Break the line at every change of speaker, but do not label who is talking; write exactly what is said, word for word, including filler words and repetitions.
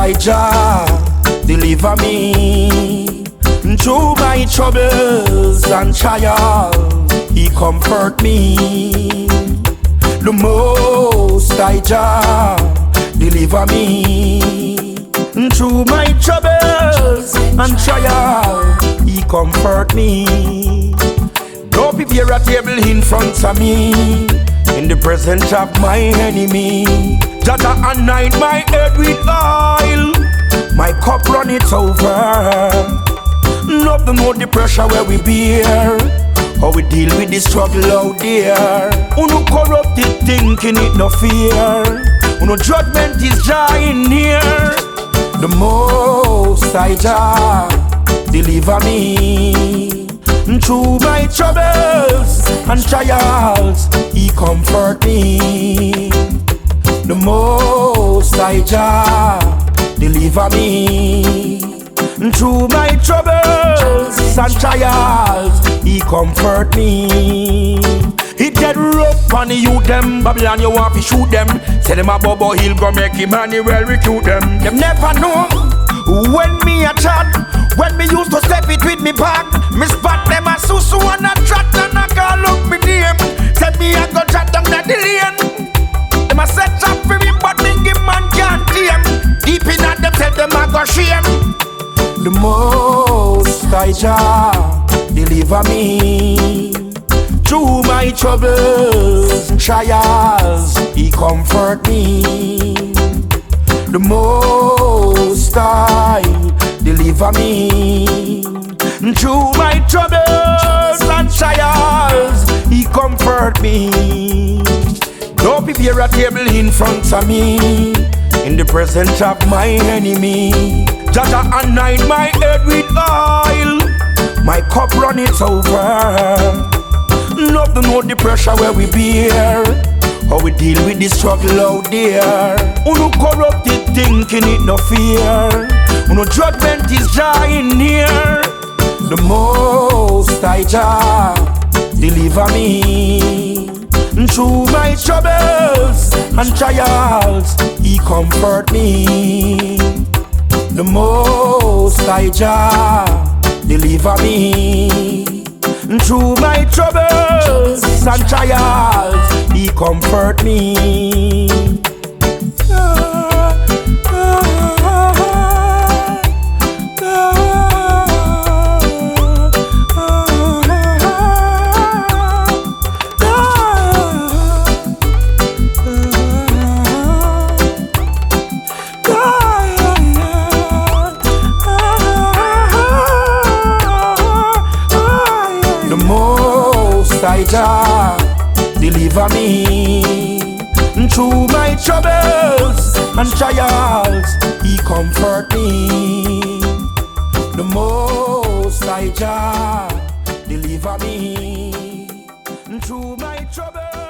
I Jah deliver me through my troubles and trials. He comfort me. The Most I Jah deliver me through my troubles and trials. He comfort me. Don't prepare a table in front of me in the presence of my enemy. Jaja anoint my head with oil, my cup run it over. Nothing more the pressure where we bear, how we deal with the struggle out there. Uno corrupted thinking it no fear. Uno judgment is Jah in here. The Most I Jah deliver me through my troubles and trials. He comfort me. The Most I Jah deliver me through my troubles and trials. He comfort me. He dead rough on the youth them. Babylon you want to shoot them. Say them a Bobo Hill go make Emmanuel recruit them. Them never know when me a chat. When me used to step it with me back, me spot them a susu and a chat and a call up me name. Say me a go chat them down the lane. Them a set trap for me but me give man can't tame. Deep in at them tell them a go shame. The Most I Jah deliver me through my troubles and trials. He comfort me. The Most I deliver me through my troubles and trials. He comfort me. Don't prepare a table in front of me in the presence of my enemy. Jaja anoint my head with oil, my cup run it over. Nothing more the pressure where we bear, how we deal with the struggle out there. Uno corrupted thinking it no fear. Uno judgment is Jah in here. The Most I Jah deliver me through my troubles and trials. He comfort me. The Most I Jah deliver me through my troubles and trials. He comfort me. I Jah deliver me through my troubles and trials. He comfort me. The Most I Jah deliver me through my troubles.